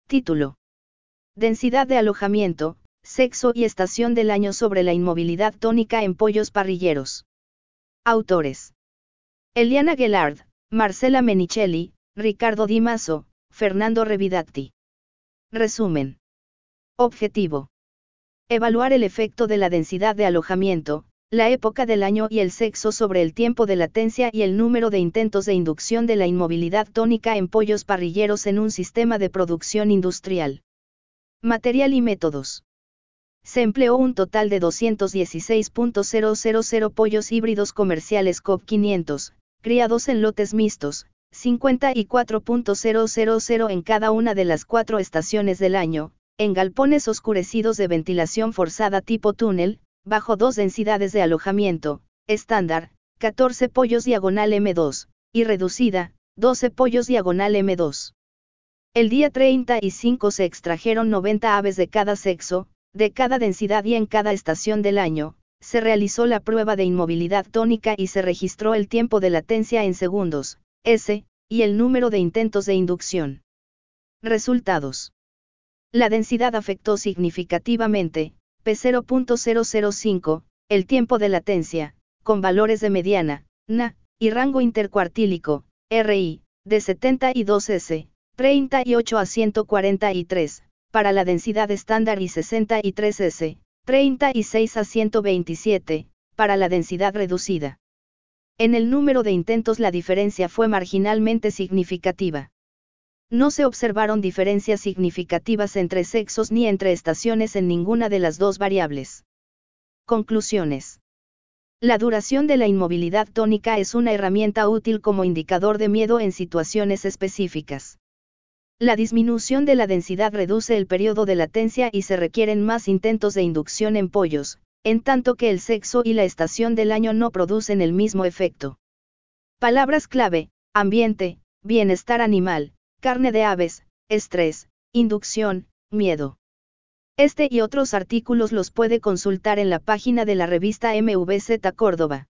Título. Densidad de alojamiento, sexo y estación del año sobre la inmovilidad tónica en pollos parrilleros. Autores. Eliana Gelard, Marcela Menichelli, Ricardo Di Maso, Fernando Revidatti. Resumen. Objetivo. Evaluar el efecto de la densidad de alojamiento, la época del año y el sexo sobre el tiempo de latencia y el número de intentos de inducción de la inmovilidad tónica en pollos parrilleros en un sistema de producción industrial. Material y métodos. Se empleó un total de 216.000 pollos híbridos comerciales COP 500, criados en lotes mixtos, 54.000 en cada una de las 4 estaciones del año, en galpones oscurecidos de ventilación forzada tipo túnel, bajo 2 densidades de alojamiento, estándar, 14 pollos diagonal M2, y reducida, 12 pollos diagonal M2. El día 35 se extrajeron 90 aves de cada sexo, de cada densidad y en cada estación del año, se realizó la prueba de inmovilidad tónica y se registró el tiempo de latencia en segundos, S, y el número de intentos de inducción. Resultados. La densidad afectó significativamente, P0.005, el tiempo de latencia, con valores de mediana, NA, y rango intercuartílico, RI, de 72S, 38 a 143, para la densidad estándar y 63S, 36 a 127, para la densidad reducida. En el número de intentos la diferencia fue marginalmente significativa. No se observaron diferencias significativas entre sexos ni entre estaciones en ninguna de las 2 variables. Conclusiones. La duración de la inmovilidad tónica es una herramienta útil como indicador de miedo en situaciones específicas. La disminución de la densidad reduce el periodo de latencia y se requieren más intentos de inducción en pollos, en tanto que el sexo y la estación del año no producen el mismo efecto. Palabras clave: ambiente, bienestar animal, carne de aves, estrés, inducción, miedo. Este y otros artículos los puede consultar en la página de la revista MVZ Córdoba.